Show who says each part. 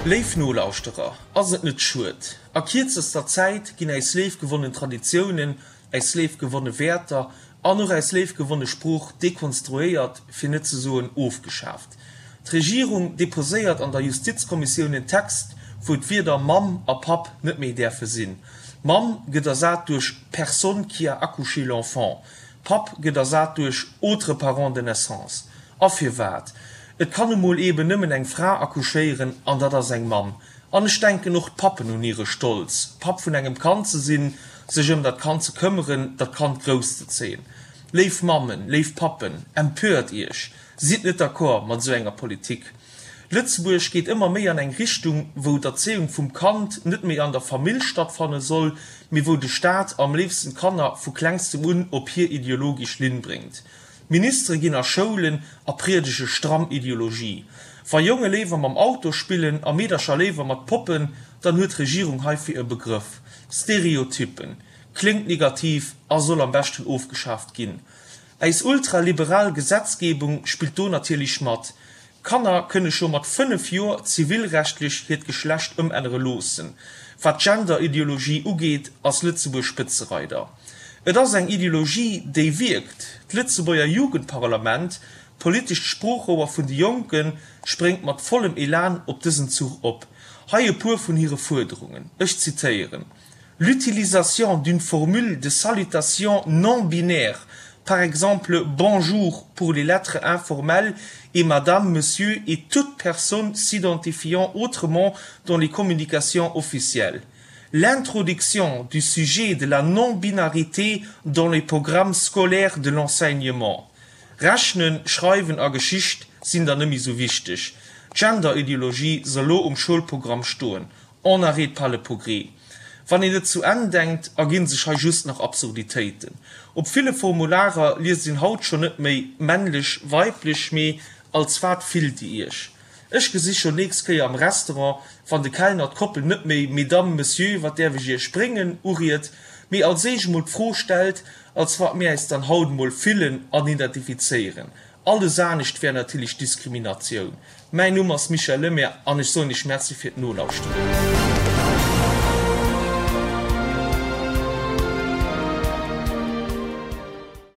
Speaker 1: Leifnolausterer as het net schut. A kürzester Zeit ginn eis leefgewonnene Traditionen, eis leefgewonnene Werter, an noch eis leefgewonnene Spruch dekonstruiert fir net ze soen aufgeschafft. D'Regierung deposéiert an der Justizkommission den Text, wo wir der Mam a Pap net méi der versinn. Mam gedasat durch Person qui a accouché l'enfant. Pap gedasat durch autre parent de naissance. Afir wat. Et kann emol eben nimmen eng Frau accouchieren an dat er seg Mam. An ich denke noch Pappen und ihre Stolz. Pap vun engem Kanze sinn, sech dat Kanze kümmern, dat kann großte zehn. Leif Mammen, leif Pappen, empört ich. Sieht net d'accord mat so enger Politik. Lützeburg geht immer mehr an eng Richtung, wo d'Erziehung vum Kant net mehr an der Familie stattfannen soll, mir wo de Staat am liebsten Kanner vu kleinstem un op hier ideologisch lin bringt. Minister gehen nach Schulen aprirdische Strammideologie. Ver junge Lever am Auto spielen, am medischer Lever mat Puppen, dann hört Regierung häufig ihr Begriff. Stereotypen. Klingt negativ, er soll am besten aufgeschafft gehen. Als ultraliberal Gesetzgebung spielt do natürlich mat. Kanner könne schon mat 5 Jahren zivilrechtlich het Geschlecht ändern losen. Was Genderideologie ugeht als Lützeburg Spitzereiter. Et as eng Ideologie, die wirkt. Das Lützeburger Jugendparlament, politisch Spruchober von die Jungen, springt mit vollem Elan op diesen Zug op. Haie pur von ihre Forderungen. Ich zitiere. L'utilisation d'une formule de salutation non binaire, par exemple bonjour pour les lettres informelles et madame, monsieur et toute personne s'identifiant autrement dans les communications officielles. L'introduction du sujet de la non-binarité dans les programmes scolaires de l'enseignement. Rechnen, Schreiben a Geschicht sind da nämlich so wichtig. Genderideologie soll Schulprogramm stehen. On arrête pas le progrès. Wenn ihr dazu andenkt, ergehen sich just nach Absurditäten. Ob viele Formulare lesen Haut schon nicht mehr männlich, weiblich mehr, als wat viel die ich. Ich gesehen schon nächstes Jahr am Restaurant, von der Kellner Koppel nicht mehr Mesdames, Monsieur, was der wir hier springen, uriert, mir als ich mal vorstellt, als was mir es dann Haut mal füllen und identifizieren. Alle sagen nicht, wäre natürlich Diskrimination. Mein Name ist Michael Lemmer und ich soll nicht merci für die Nullausstellung.